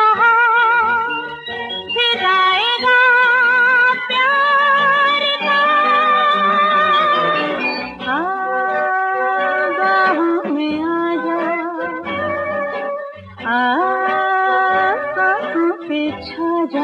कहाँ फिर आएगा प्यार का। बाहों में आ जा, सांसों पे छा जा।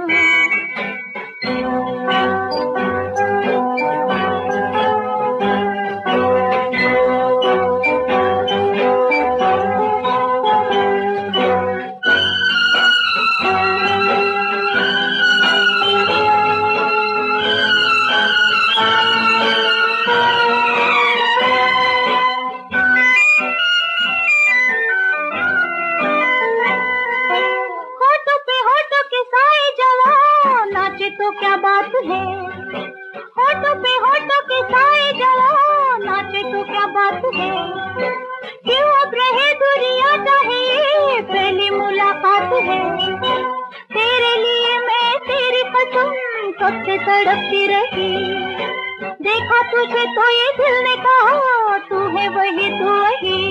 तो क्या बात है, होठों पे होठों के साए जवां नाचे तो क्या बात है। क्यों अब रहे दूरियां, चाहे ये पहली मुलाकात है। तेरे लिए मैं तेरी कसम कब से तड़पती रही। देखा तुझे तो ये दिल ने कहा तू है वही तू वही।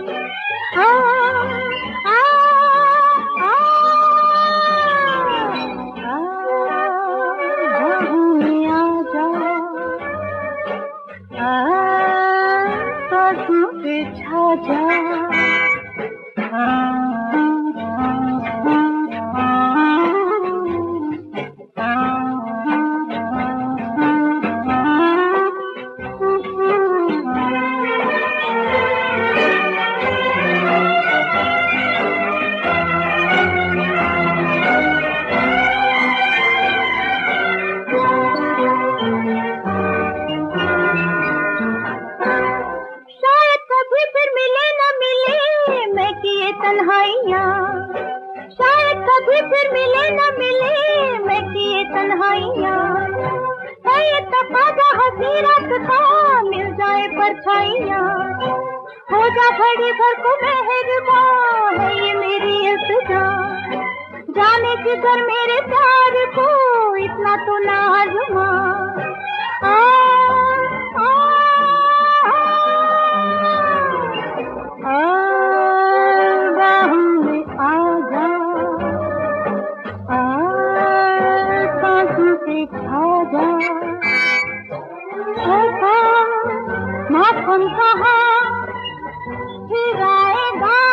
सांसों पे छा जा। शायद कभी फिर मिले न मिले मैं किए तन्हाइयाँ। है ये तकाज़ा हंसी रात का मिल जाए परछाइयाँ। हो जा घड़ी भर को मेहरबान है ये मेरी इल्तिजा। जाने जिगर मेरे प्यार को इतना तो ना आज़मा। माखन कहाँ फिर आएगा